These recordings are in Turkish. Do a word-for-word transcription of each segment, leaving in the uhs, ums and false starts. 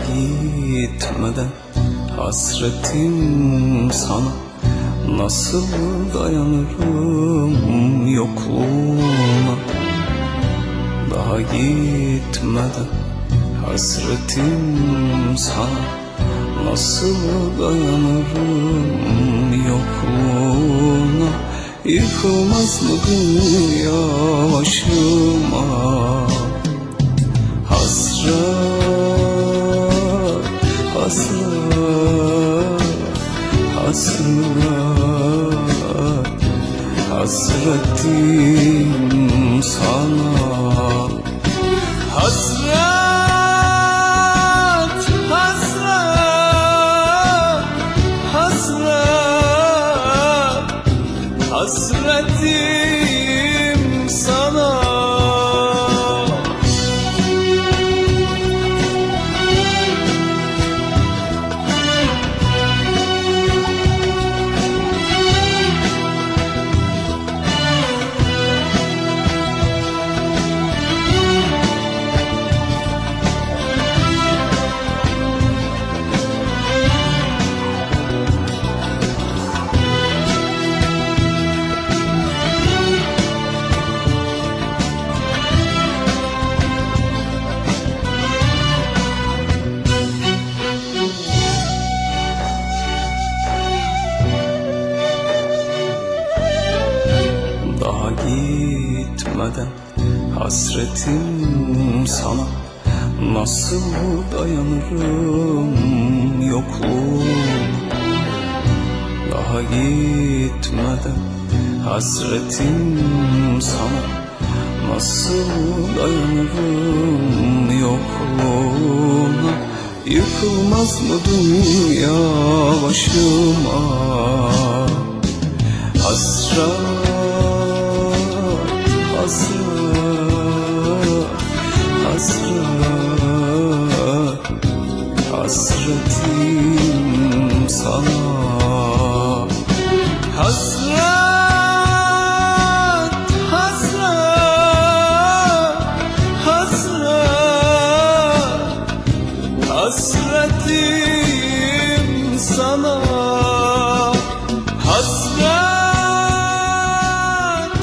gitmeden hasretim sana. Nasıl dayanırım yokluğuna? Daha gitmeden hasretim sana. Nasıl dayanırım yokluğuna? Yıkılmaz mı dünya başıma? Hasret, hasret, hasret, hasretim sana. Hasret, hasret, hasret, hasretim sana. Daha gitmeden hasretim sana. Nasıl dayanırım yokluğuna? Daha gitmeden hasretim sana. Nasıl dayanırım yokluğuna? Yıkılmaz mı dünya başıma? Hasret, hasret, hasret, hasretim sana. Hasret, hasret, hasret, hasretim sana. Hasret,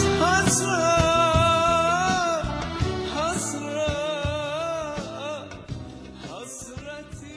hasret, hasret, hasretim